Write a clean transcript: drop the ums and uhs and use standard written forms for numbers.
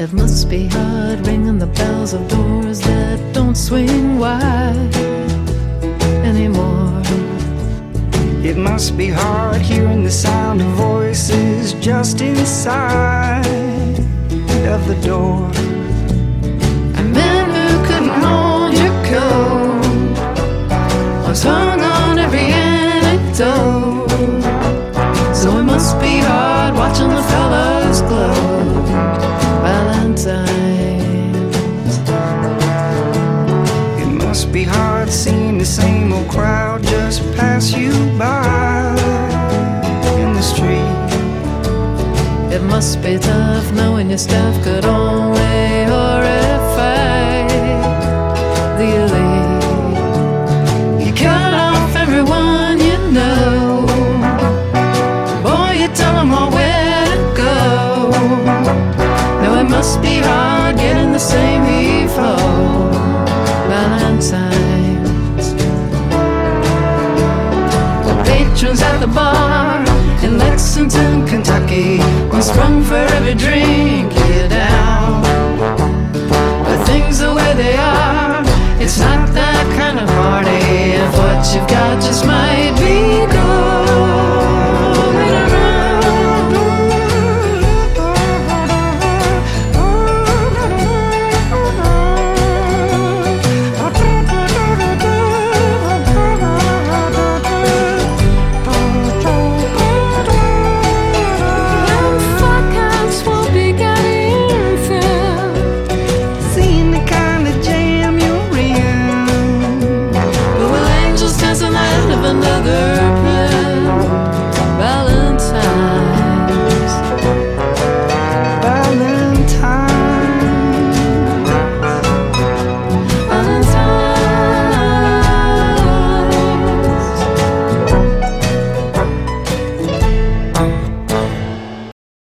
It must be hard ringing the bells of doors that don't swing wide anymore. It must be hard hearing the sound of voices just inside of the door. A man who couldn't hold your coat was hung on every anecdote. So it must be hard watching the fellas glow. Valentine's. It must be hard seeing the same old crowd just pass you by in the street. It must be tough knowing your staff could only horrify the elite. You cut off everyone you know. Boy, you tell them all where to go. Now it must be hard getting the same info. Valentine's. The patrons at the bar in Lexington, Kentucky, one sprung for every drink you down. But things the way they are, it's not that kind of party. If what you've got